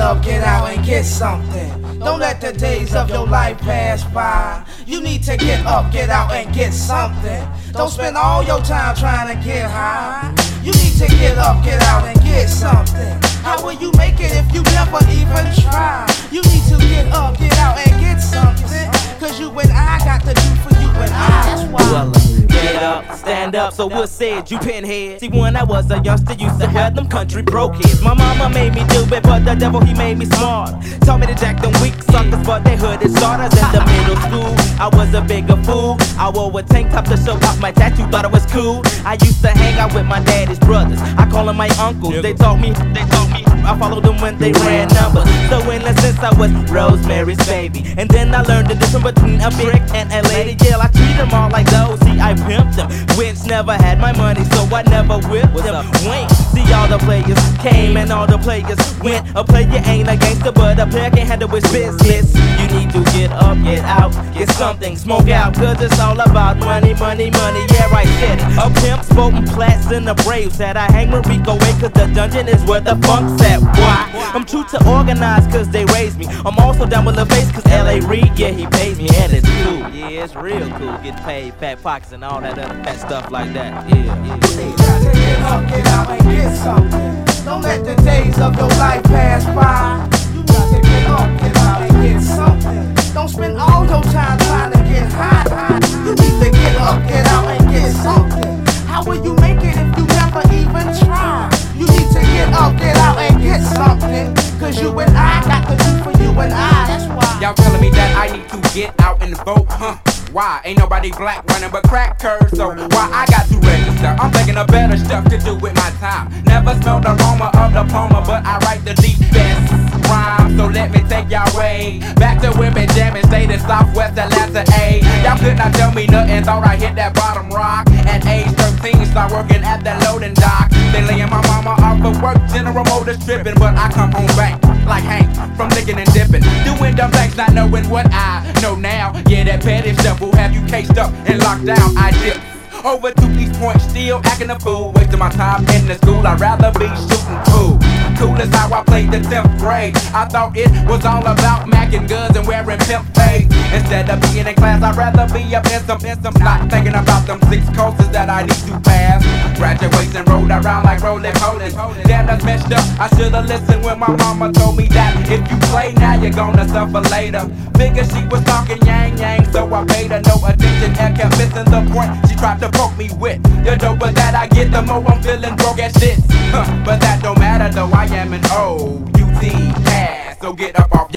up, get out and get something. Don't let the days of your life pass by. You need to get up, get out and get something. Don't spend all your time trying to get high. You need to get up, get out and get something. How will you make it if you never even try? You need to get up, get out and get something. Cause you and I got to do for you and I. That's why. Get up, stand up, so what said you pinhead? See, when I was a youngster, used to have them country broke kids. My mama made me do it, but the devil, he made me smart. Told me to jack them weak suckers, but they hooded starters. In the middle school, I was a bigger fool. I wore a tank top to show off my tattoo, thought it was cool. I used to hang out with my daddy's brothers. I call them my uncles. They taught me. I followed them when they ran numbers. So in a sense, I was Rosemary's baby. And then I learned the difference between a brick and a lady. Yeah, I treat them all like those. See, I pimped them. Wins never had my money, so I never whipped them. Wink. See, all the players came and all the players went. A player ain't a gangster, but a player can't handle his business. You need to get up, get out, get something, smoke out, cause it's all about money, money, money. Yeah, I said it. A pimp, spoken plats, and the Braves. Said I hang Rico away, cause the dungeon is where the funk's at. Why? I'm true to organize, cause they raised me. I'm also down with the face, cause L.A. Reid, yeah, he pays me, and it's cool. Yeah, it's real cool, getting paid, fat pockets, and all that other fat stuff like that. Yeah. You got to get up, get out, and get something. Don't let the days of your life pass by. You got to get up, get out, and get something. Don't spend all your time trying to get high. You need to get up, get out, and get something. How will you make it if you never even try? You need to get up, get out, and get something. Cause you and I got to do for you and I. That's why. Y'all telling me that I need to get out and vote, huh? Why? Ain't nobody black running but crack curves, so why I got to register? I'm thinking of better stuff to do with my time. Never smelled the aroma of diploma, but I write the deep best rhyme. So let me take y'all way back to women jamming, state in Southwest Atlanta, A. Y'all could not tell me nothing, thought I hit that bottom rock. At age 13, start working at that loading dock. They laying my mama off of work, General Motors tripping, but I come home back like Hank from licking and dipping, doing dumb things, not knowing what I know now. Yeah, that petty stuff will have you cased up and locked down. I dip over to East Point, still acting a fool, wasting my time in the school. I'd rather be shooting pool. Cool as how I played the 10th grade. I thought it was all about macking guns and wearing pimp fade. Instead of being in class, I'd rather be up in some not thinking about them 6 courses that I need to pass. Graduation rolled around like roly-poly. Damn, that's messed up. I should've listened when my mama told me that if you play now, you're gonna suffer later. Figured she was talking yang, so I paid her no attention and kept missing the point she tried to poke me with. The doper that I get, the more I'm feeling broke as shit. But that don't matter though, I am an OUT ass. So get up off